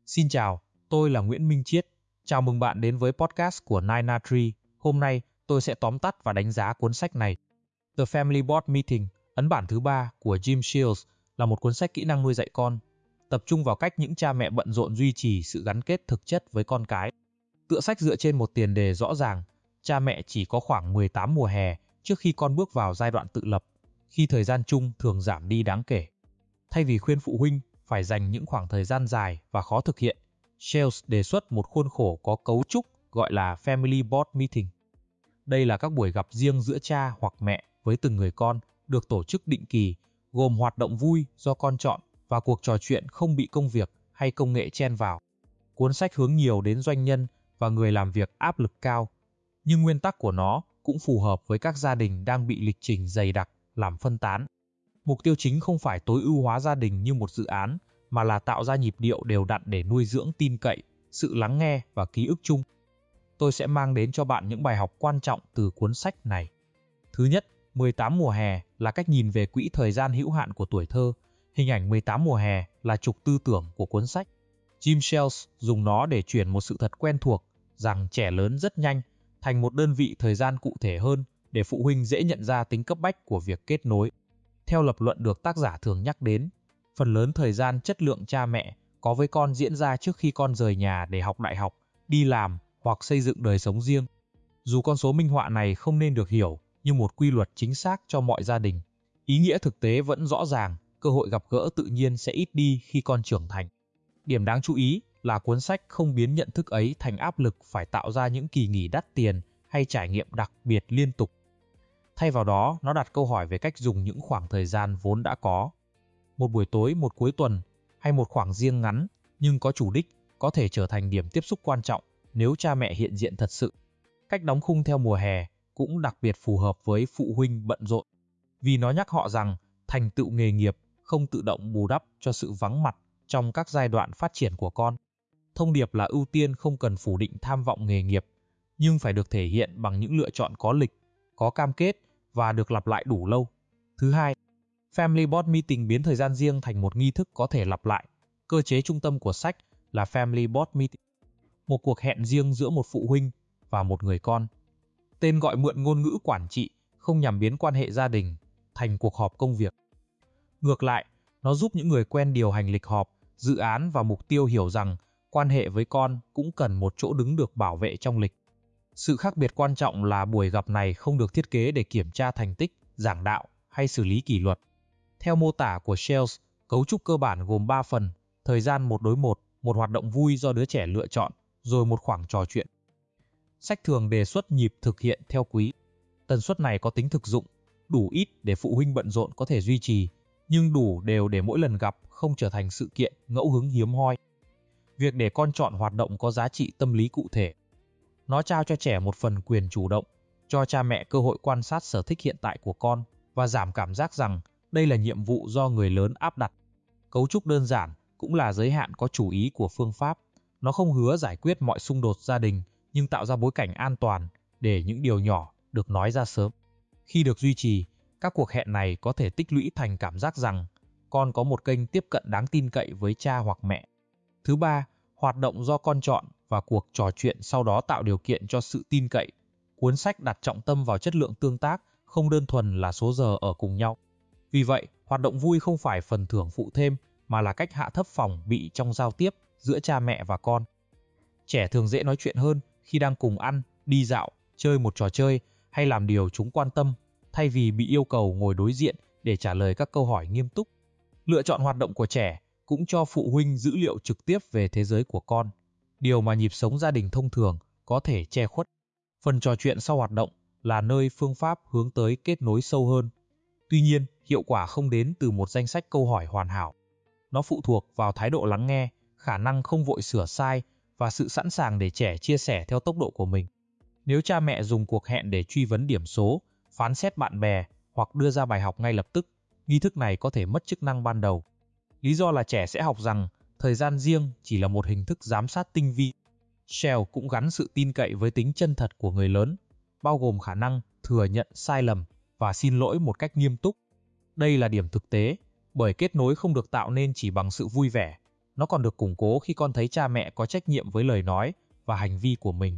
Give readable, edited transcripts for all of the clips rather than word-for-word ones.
Xin chào, tôi là Nguyễn Minh Chiết. Chào mừng bạn đến với podcast của Nine Tree. Hôm nay, tôi sẽ tóm tắt và đánh giá cuốn sách này. The Family Board Meeting, ấn bản thứ 3 của Jim Shields, là một cuốn sách kỹ năng nuôi dạy con, tập trung vào cách những cha mẹ bận rộn duy trì sự gắn kết thực chất với con cái. Tựa sách dựa trên một tiền đề rõ ràng, cha mẹ chỉ có khoảng 18 mùa hè trước khi con bước vào giai đoạn tự lập, khi thời gian chung thường giảm đi đáng kể. Thay vì khuyên phụ huynh phải dành những khoảng thời gian dài và khó thực hiện, Shields đề xuất một khuôn khổ có cấu trúc gọi là Family Board Meeting. Đây là các buổi gặp riêng giữa cha hoặc mẹ với từng người con, được tổ chức định kỳ, gồm hoạt động vui do con chọn và cuộc trò chuyện không bị công việc hay công nghệ chen vào. Cuốn sách hướng nhiều đến doanh nhân và người làm việc áp lực cao, nhưng nguyên tắc của nó cũng phù hợp với các gia đình đang bị lịch trình dày đặc, làm phân tán. Mục tiêu chính không phải tối ưu hóa gia đình như một dự án, mà là tạo ra nhịp điệu đều đặn để nuôi dưỡng tin cậy, sự lắng nghe và ký ức chung. Tôi sẽ mang đến cho bạn những bài học quan trọng từ cuốn sách này. Thứ nhất, 18 mùa hè là cách nhìn về quỹ thời gian hữu hạn của tuổi thơ. Hình ảnh 18 mùa hè là trục tư tưởng của cuốn sách. Jim Shields dùng nó để chuyển một sự thật quen thuộc rằng trẻ lớn rất nhanh thành một đơn vị thời gian cụ thể hơn để phụ huynh dễ nhận ra tính cấp bách của việc kết nối. Theo lập luận được tác giả thường nhắc đến, phần lớn thời gian chất lượng cha mẹ có với con diễn ra trước khi con rời nhà để học đại học, đi làm hoặc xây dựng đời sống riêng. Dù con số minh họa này không nên được hiểu như một quy luật chính xác cho mọi gia đình, ý nghĩa thực tế vẫn rõ ràng, cơ hội gặp gỡ tự nhiên sẽ ít đi khi con trưởng thành. Điểm đáng chú ý là cuốn sách không biến nhận thức ấy thành áp lực phải tạo ra những kỳ nghỉ đắt tiền hay trải nghiệm đặc biệt liên tục. Thay vào đó, nó đặt câu hỏi về cách dùng những khoảng thời gian vốn đã có. Một buổi tối, một cuối tuần hay một khoảng riêng ngắn nhưng có chủ đích có thể trở thành điểm tiếp xúc quan trọng nếu cha mẹ hiện diện thật sự. Cách đóng khung theo mùa hè cũng đặc biệt phù hợp với phụ huynh bận rộn, vì nó nhắc họ rằng thành tựu nghề nghiệp không tự động bù đắp cho sự vắng mặt trong các giai đoạn phát triển của con. Thông điệp là ưu tiên không cần phủ định tham vọng nghề nghiệp, nhưng phải được thể hiện bằng những lựa chọn có lịch, có cam kết và được lặp lại đủ lâu. Thứ hai, Family Board Meeting biến thời gian riêng thành một nghi thức có thể lặp lại. Cơ chế trung tâm của sách là Family Board Meeting, một cuộc hẹn riêng giữa một phụ huynh và một người con. Tên gọi mượn ngôn ngữ quản trị không nhằm biến quan hệ gia đình thành cuộc họp công việc. Ngược lại, nó giúp những người quen điều hành lịch họp, dự án và mục tiêu hiểu rằng quan hệ với con cũng cần một chỗ đứng được bảo vệ trong lịch. Sự khác biệt quan trọng là buổi gặp này không được thiết kế để kiểm tra thành tích, giảng đạo hay xử lý kỷ luật. Theo mô tả của Shields, cấu trúc cơ bản gồm 3 phần: thời gian 1 đối 1, một hoạt động vui do đứa trẻ lựa chọn, rồi một khoảng trò chuyện. Sách thường đề xuất nhịp thực hiện theo quý. Tần suất này có tính thực dụng, đủ ít để phụ huynh bận rộn có thể duy trì, nhưng đủ đều để mỗi lần gặp không trở thành sự kiện ngẫu hứng hiếm hoi. Việc để con chọn hoạt động có giá trị tâm lý cụ thể. Nó trao cho trẻ một phần quyền chủ động, cho cha mẹ cơ hội quan sát sở thích hiện tại của con và giảm cảm giác rằng đây là nhiệm vụ do người lớn áp đặt. Cấu trúc đơn giản cũng là giới hạn có chủ ý của phương pháp. Nó không hứa giải quyết mọi xung đột gia đình, nhưng tạo ra bối cảnh an toàn để những điều nhỏ được nói ra sớm. Khi được duy trì, các cuộc hẹn này có thể tích lũy thành cảm giác rằng con có một kênh tiếp cận đáng tin cậy với cha hoặc mẹ. Thứ ba, hoạt động do con chọn và cuộc trò chuyện sau đó tạo điều kiện cho sự tin cậy. Cuốn sách đặt trọng tâm vào chất lượng tương tác, không đơn thuần là số giờ ở cùng nhau. Vì vậy, hoạt động vui không phải phần thưởng phụ thêm, mà là cách hạ thấp phòng bị trong giao tiếp giữa cha mẹ và con. Trẻ thường dễ nói chuyện hơn khi đang cùng ăn, đi dạo, chơi một trò chơi hay làm điều chúng quan tâm, thay vì bị yêu cầu ngồi đối diện để trả lời các câu hỏi nghiêm túc. Lựa chọn hoạt động của trẻ cũng cho phụ huynh dữ liệu trực tiếp về thế giới của con, điều mà nhịp sống gia đình thông thường có thể che khuất. Phần trò chuyện sau hoạt động là nơi phương pháp hướng tới kết nối sâu hơn. Tuy nhiên, hiệu quả không đến từ một danh sách câu hỏi hoàn hảo. Nó phụ thuộc vào thái độ lắng nghe, khả năng không vội sửa sai và sự sẵn sàng để trẻ chia sẻ theo tốc độ của mình. Nếu cha mẹ dùng cuộc hẹn để truy vấn điểm số, phán xét bạn bè hoặc đưa ra bài học ngay lập tức, nghi thức này có thể mất chức năng ban đầu. Lý do là trẻ sẽ học rằng thời gian riêng chỉ là một hình thức giám sát tinh vi. Shell cũng gắn sự tin cậy với tính chân thật của người lớn, bao gồm khả năng thừa nhận sai lầm và xin lỗi một cách nghiêm túc. Đây là điểm thực tế, bởi kết nối không được tạo nên chỉ bằng sự vui vẻ, nó còn được củng cố khi con thấy cha mẹ có trách nhiệm với lời nói và hành vi của mình.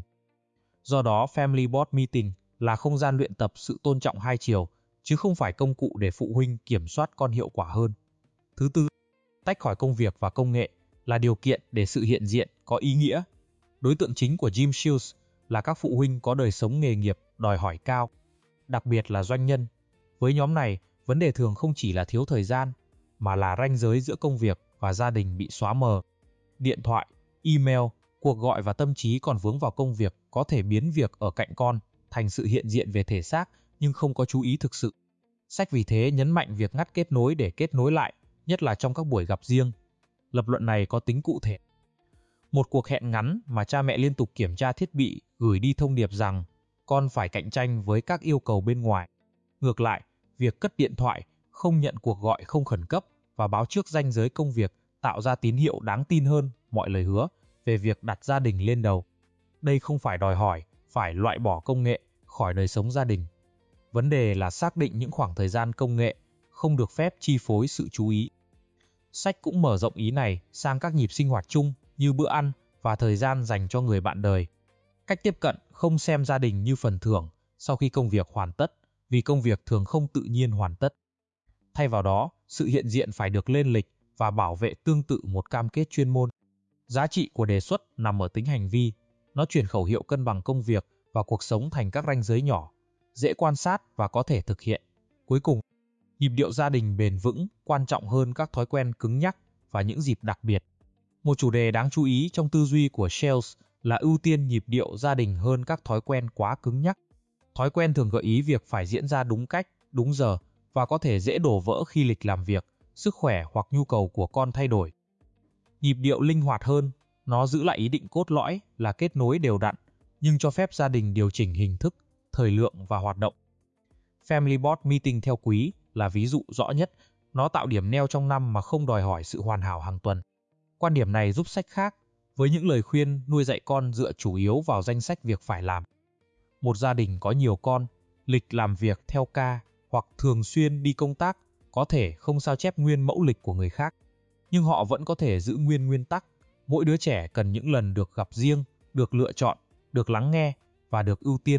Do đó, Family Board Meeting là không gian luyện tập sự tôn trọng hai chiều, chứ không phải công cụ để phụ huynh kiểm soát con hiệu quả hơn. Thứ tư, tách khỏi công việc và công nghệ là điều kiện để sự hiện diện có ý nghĩa. Đối tượng chính của Jim Shields là các phụ huynh có đời sống nghề nghiệp đòi hỏi cao, đặc biệt là doanh nhân. Với nhóm này, vấn đề thường không chỉ là thiếu thời gian, mà là ranh giới giữa công việc và gia đình bị xóa mờ. Điện thoại, email, cuộc gọi và tâm trí còn vướng vào công việc có thể biến việc ở cạnh con thành sự hiện diện về thể xác nhưng không có chú ý thực sự. Sách vì thế nhấn mạnh việc ngắt kết nối để kết nối lại, nhất là trong các buổi gặp riêng. Lập luận này có tính cụ thể. Một cuộc hẹn ngắn mà cha mẹ liên tục kiểm tra thiết bị gửi đi thông điệp rằng con phải cạnh tranh với các yêu cầu bên ngoài. Ngược lại, việc cất điện thoại, không nhận cuộc gọi không khẩn cấp và báo trước ranh giới công việc tạo ra tín hiệu đáng tin hơn mọi lời hứa về việc đặt gia đình lên đầu. Đây không phải đòi hỏi phải loại bỏ công nghệ khỏi đời sống gia đình. Vấn đề là xác định những khoảng thời gian công nghệ không được phép chi phối sự chú ý. Sách cũng mở rộng ý này sang các nhịp sinh hoạt chung như bữa ăn và thời gian dành cho người bạn đời. Cách tiếp cận không xem gia đình như phần thưởng sau khi công việc hoàn tất, vì công việc thường không tự nhiên hoàn tất. Thay vào đó, sự hiện diện phải được lên lịch và bảo vệ tương tự một cam kết chuyên môn. Giá trị của đề xuất nằm ở tính hành vi. Nó chuyển khẩu hiệu cân bằng công việc và cuộc sống thành các ranh giới nhỏ, dễ quan sát và có thể thực hiện. Cuối cùng, nhịp điệu gia đình bền vững quan trọng hơn các thói quen cứng nhắc và những dịp đặc biệt. Một chủ đề đáng chú ý trong tư duy của Shields là ưu tiên nhịp điệu gia đình hơn các thói quen quá cứng nhắc. Thói quen thường gợi ý việc phải diễn ra đúng cách, đúng giờ và có thể dễ đổ vỡ khi lịch làm việc, sức khỏe hoặc nhu cầu của con thay đổi. Nhịp điệu linh hoạt hơn, nó giữ lại ý định cốt lõi là kết nối đều đặn, nhưng cho phép gia đình điều chỉnh hình thức, thời lượng và hoạt động. Family Board Meeting theo quý là ví dụ rõ nhất, nó tạo điểm neo trong năm mà không đòi hỏi sự hoàn hảo hàng tuần. Quan điểm này giúp sách khác, với những lời khuyên nuôi dạy con dựa chủ yếu vào danh sách việc phải làm. Một gia đình có nhiều con, lịch làm việc theo ca hoặc thường xuyên đi công tác có thể không sao chép nguyên mẫu lịch của người khác, nhưng họ vẫn có thể giữ nguyên nguyên tắc. Mỗi đứa trẻ cần những lần được gặp riêng, được lựa chọn, được lắng nghe và được ưu tiên.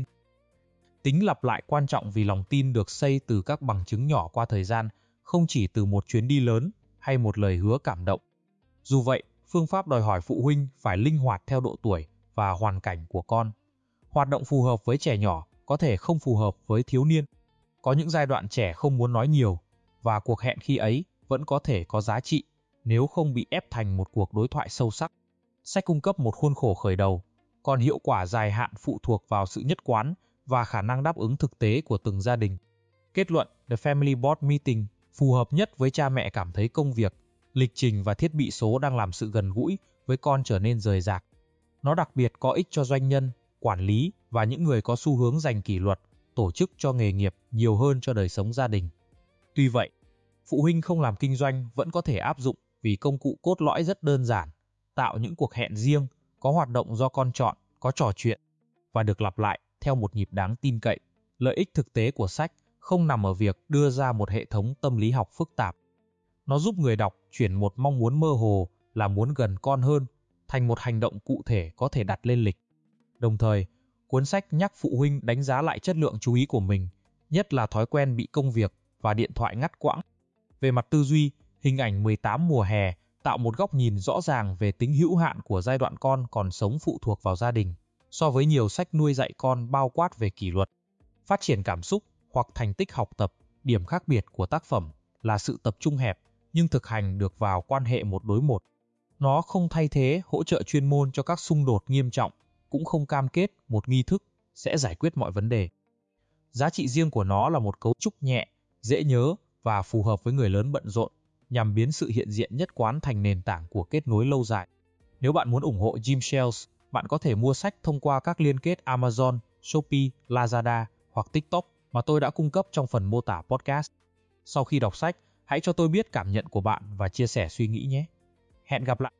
Tính lặp lại quan trọng vì lòng tin được xây từ các bằng chứng nhỏ qua thời gian, không chỉ từ một chuyến đi lớn hay một lời hứa cảm động. Dù vậy, phương pháp đòi hỏi phụ huynh phải linh hoạt theo độ tuổi và hoàn cảnh của con. Hoạt động phù hợp với trẻ nhỏ có thể không phù hợp với thiếu niên. Có những giai đoạn trẻ không muốn nói nhiều, và cuộc hẹn khi ấy vẫn có thể có giá trị nếu không bị ép thành một cuộc đối thoại sâu sắc. Sách cung cấp một khuôn khổ khởi đầu, còn hiệu quả dài hạn phụ thuộc vào sự nhất quán và khả năng đáp ứng thực tế của từng gia đình. Kết luận, The Family Board Meeting phù hợp nhất với cha mẹ cảm thấy công việc, lịch trình và thiết bị số đang làm sự gần gũi với con trở nên rời rạc. Nó đặc biệt có ích cho doanh nhân, quản lý và những người có xu hướng dành kỷ luật, tổ chức cho nghề nghiệp nhiều hơn cho đời sống gia đình. Tuy vậy, phụ huynh không làm kinh doanh vẫn có thể áp dụng vì công cụ cốt lõi rất đơn giản, tạo những cuộc hẹn riêng, có hoạt động do con chọn, có trò chuyện và được lặp lại theo một nhịp đáng tin cậy. Lợi ích thực tế của sách không nằm ở việc đưa ra một hệ thống tâm lý học phức tạp. Nó giúp người đọc chuyển một mong muốn mơ hồ là muốn gần con hơn thành một hành động cụ thể có thể đặt lên lịch. Đồng thời, cuốn sách nhắc phụ huynh đánh giá lại chất lượng chú ý của mình, nhất là thói quen bị công việc và điện thoại ngắt quãng. Về mặt tư duy, hình ảnh 18 mùa hè tạo một góc nhìn rõ ràng về tính hữu hạn của giai đoạn con còn sống phụ thuộc vào gia đình, so với nhiều sách nuôi dạy con bao quát về kỷ luật, phát triển cảm xúc hoặc thành tích học tập. Điểm khác biệt của tác phẩm là sự tập trung hẹp nhưng thực hành được vào quan hệ một đối một. Nó không thay thế hỗ trợ chuyên môn cho các xung đột nghiêm trọng, cũng không cam kết một nghi thức sẽ giải quyết mọi vấn đề. Giá trị riêng của nó là một cấu trúc nhẹ, dễ nhớ và phù hợp với người lớn bận rộn, nhằm biến sự hiện diện nhất quán thành nền tảng của kết nối lâu dài. Nếu bạn muốn ủng hộ Jim Shields, bạn có thể mua sách thông qua các liên kết Amazon, Shopee, Lazada hoặc TikTok mà tôi đã cung cấp trong phần mô tả podcast. Sau khi đọc sách, hãy cho tôi biết cảm nhận của bạn và chia sẻ suy nghĩ nhé. Hẹn gặp lại!